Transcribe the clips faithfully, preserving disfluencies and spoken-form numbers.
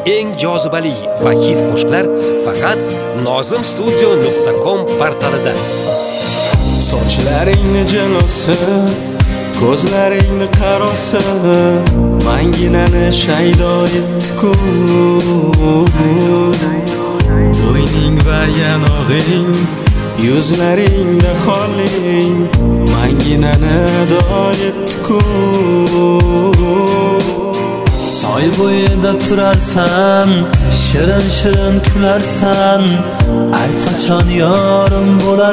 eng jozibali va hit qo'shiqlar faqat nozim studio nuqta com portalida. Sochlaringni jilosi, ko'zlaringni qarosi, manginani shaydo etdi-ku. Bo'yning va yanog'ing, yuzlaringda xoling, manginani ado etdi-ku. Soy bo'yida turarsan, shirin shirin kularsan, ayt qachon yorim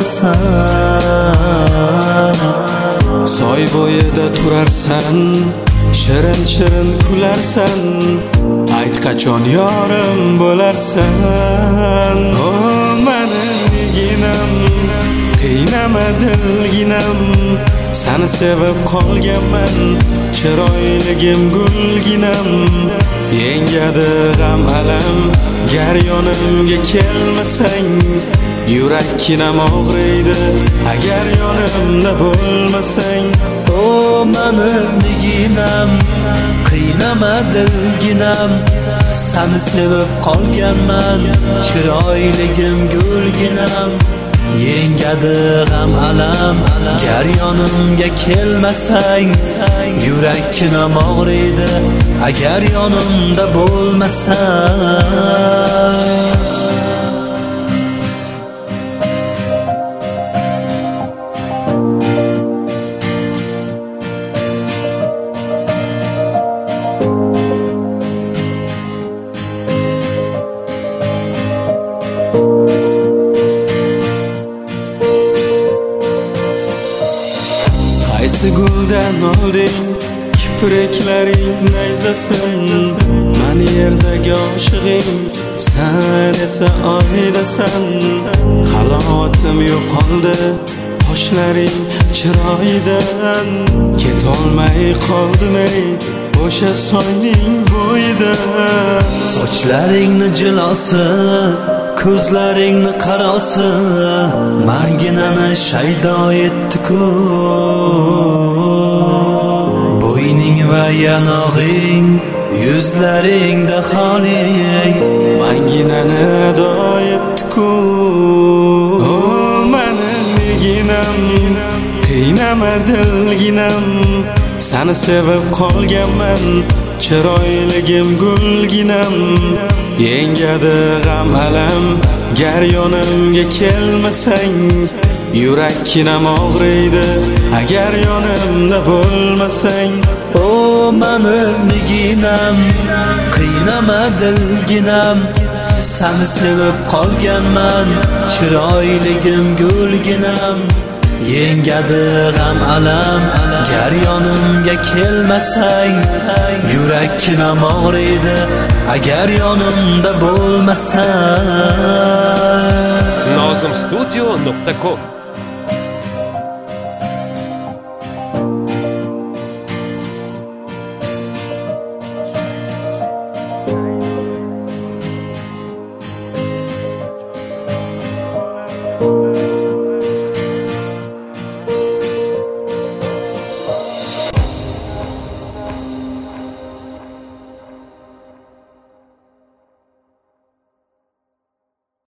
bo'larsan. Soy bo'yida turarsan, shirin shirin kularsan, ayt qachon yorim bo'larsan. O mening neginam, qiynama dilginam, seni sevib qolganman, chiroyligim gulginam. Yengadi g'am alam, gar yonimga kelmasang, yurakkinam og'riydi agar yonimda bo'lmasang. O mening neginam, qiynama dilginam, seni sevib qolganman, chiroyligim gulginam. Yengadi g'am alam, gar yonimga kelmasang, yurakkinam og'riydi agar yonimda bo'lmasang. Qaysi guldan olding, kipriklaring nayzasin, mani yerdagi oshig'ing, sen esa oydasan. Halovatim yo'qoldi qoshlaring chiroyidan, ketolmay qoldim ey o'sha soyning bo'yidan. Sochlaringni jilosi, ko'zlaringni qarosi, manginani shaydo etdi-ku. Bo'yning va yanog'ing, yuzlaringda xoling, manginani ado etdi-ku. O mening neginam, qiynama dilginam, seni sevib qolganman, chiroyligim gulginam. Yengadi g'am alam, gar yonimga kelmasang, yurakkinam og'riydi agar yonimda bo'lmasang. O mening neginam, qiynama dilginam, seni sevib qolganman, chiroyligim gulginam. Yengadi g'am alam, gar yonimga kelmasang, yurakkinam og'riydi agar yonimda bo'lmasang. nozim studio nuqta com